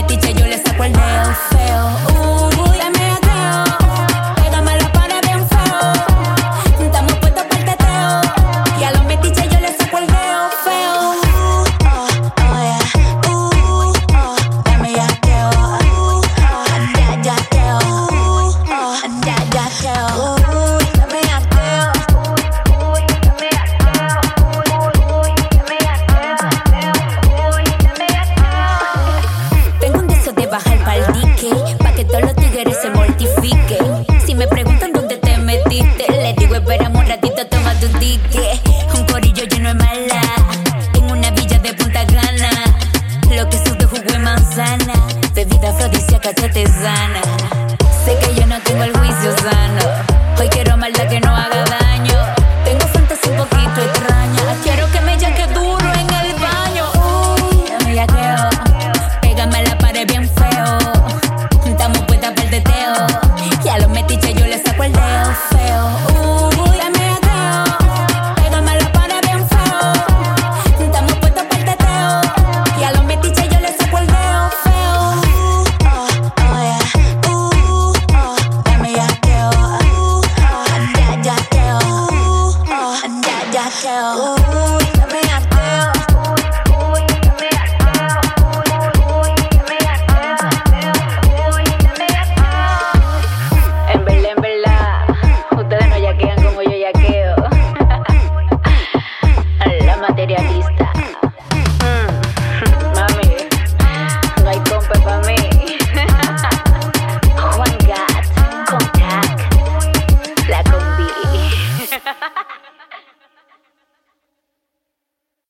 metiche yo le saco el dedo feo. Dame ateo, pégame la pared bien feo. Estamos puestos para el teteo y a los metiches yo le saco el dedo feo. Dame yateo, yateo, yateo. Bajar pa'l dique, pa' que todos los tigres se mortifiquen. Si me preguntan dónde te metiste, les digo esperamos un ratito, toma tu ticket. Un corillo lleno de mala, en una villa de Punta Cana. Lo que sube jugo y manzana, bebida afrodisíaca que te sana.